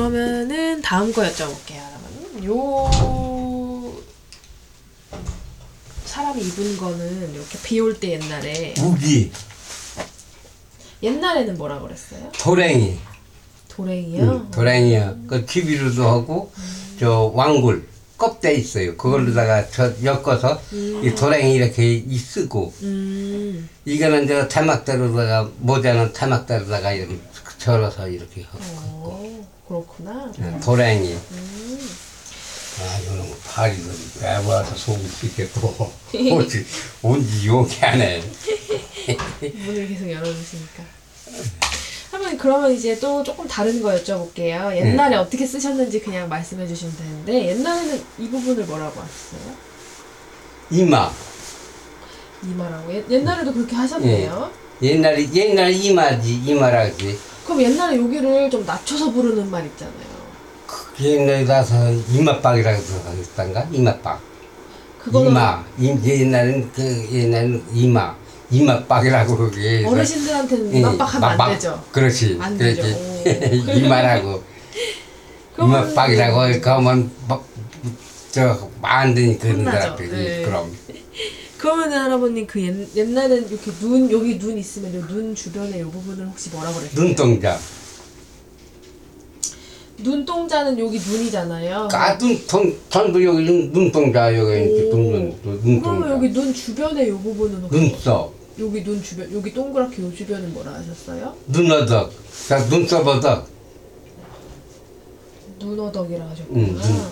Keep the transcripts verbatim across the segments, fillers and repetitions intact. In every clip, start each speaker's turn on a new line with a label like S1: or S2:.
S1: 그러면은 다음 거 여쭤볼게요. 그러면 요 사람이 입은 거는 이렇게 비 올 때 옛날에
S2: 우기,
S1: 옛날에는 뭐라 그랬어요?
S2: 도랭이,
S1: 도랭이요?
S2: 응, 도랭이야. 그 기비로도 하고 저 왕굴 껍데 있어요. 그걸로다가 저 엮어서
S1: 음.
S2: 이 도랭이 이렇게 이 쓰고
S1: 음.
S2: 이거는 저 타막대로다가 모자는 타막대로다가 이렇게 절어서 이렇게 하고
S1: 오, 그렇구나.
S2: 응, 도랭이.
S1: 음.
S2: 아, 이거는 파리도 배워서 속을 수 있겠고 온지 온지 용기 안 해.
S1: 문을 계속 열어주시니까. 할머니 그러면 이제 또 조금 다른 거 여쭤볼게요. 옛날에 어떻게 쓰셨는지 그냥 말씀해 주시면 되는데 옛날에는 이 부분을 뭐라고 하셨어요?
S2: 이마.
S1: 이마라고? 옛, 옛날에도 그렇게 하셨네요.
S2: 옛날에 옛날 이마지 이마라지.
S1: 그럼 옛날에 여기를 좀 낮춰서 부르는 말 있잖아요.
S2: 그 옛날에 가서 이마박이라고 하겠단가 이마박.
S1: 그거는
S2: 이마. 이, 옛날엔 그 옛날엔 이마. 이마박이라고 그게.
S1: 어르신들한테는
S2: 예,
S1: 이마박 하면
S2: 막-
S1: 안 되죠.
S2: 그렇지.
S1: 안
S2: 그렇지.
S1: 되죠.
S2: 이마라고.
S1: 그러면-
S2: 이마박이라고 그러면 막, 저 만드니 그런
S1: 혼나죠.
S2: 사람들이
S1: 네.
S2: 그럼.
S1: 그러면은 할아버님 그 옛, 옛날엔 이렇게 눈 여기 눈 있으면 요 눈 주변에 요 부분을 혹시 뭐라 그랬어요?
S2: 눈동자.
S1: 눈동자는 여기 눈이잖아요.
S2: 까둔 통 전부 여기 눈, 눈동자 여기 이렇게
S1: 오.
S2: 눈, 눈, 눈동자.
S1: 그러면 여기 눈 주변에 요 부분은 혹시
S2: 눈썹,
S1: 여기 눈 주변 여기 동그랗게 요 주변은 뭐라 하셨어요?
S2: 눈어덕, 자 눈썹어덕.
S1: 눈어덕이라 하셨구나.
S2: 응, 눈.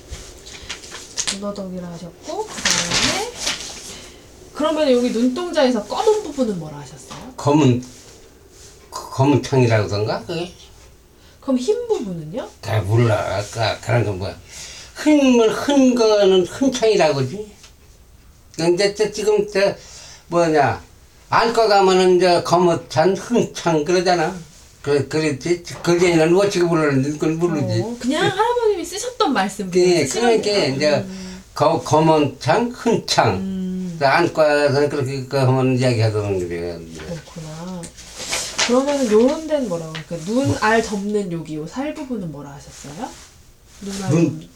S1: 눈어덕이라 하셨고 그 다음에 그러면 여기 눈동자에서 검은 부분은 뭐라 하셨어요?
S2: 검은 그 검은 창이라고던가 그게?
S1: 그럼 흰 부분은요?
S2: 잘 몰라. 아까 그런 건 뭐야? 흔물 흔 거는 흔 창이라고지. 근데 저 지금 저 뭐냐 안과 가면은 저 검은 창, 흔 창 그러잖아. 그 그랬지. 그전에는 어떻게 부르는지 그걸 모르지.
S1: 어, 그냥 할아버님이 쓰셨던 말씀
S2: 그
S1: 그냥
S2: 그러니까
S1: 쓰시면
S2: 이제
S1: 돼요.
S2: 거, 검은 창, 흔 창.
S1: 음,
S2: 안과에서 그렇게 그 하면 이야기하던 거예요.
S1: 그렇구나. 그러면은 요런 데는 뭐라고 할까요? 눈알 덮는 여기 요 살 부분은 뭐라 하셨어요? 눈알
S2: 눈-
S1: 덮는.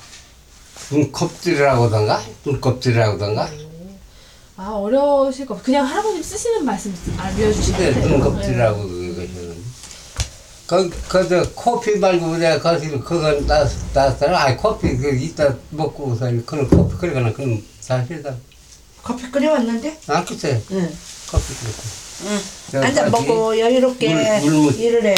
S2: 눈껍질이라고던가, 눈껍질이라고던가.
S1: 아 어려우실 거 그냥 할아버님 쓰시는 말씀 알려주시면
S2: 근데
S1: 돼요.
S2: 눈껍질이라고 그거는. 그, 그, 저, 커피 말고 내가 거기서 그건 따, 따스잖아. 아이, 커피, 그, 이따 먹고서, 그런 커피, 그러거나, 그건 사실다.
S3: 커피 끓여왔는데?
S2: 아, 글쎄,
S3: 응.
S2: 커피 끓였어.
S3: 응.
S2: 저,
S3: 앉아
S2: 저기
S3: 먹고 여유롭게
S2: 물- 물무-
S3: 일을 해.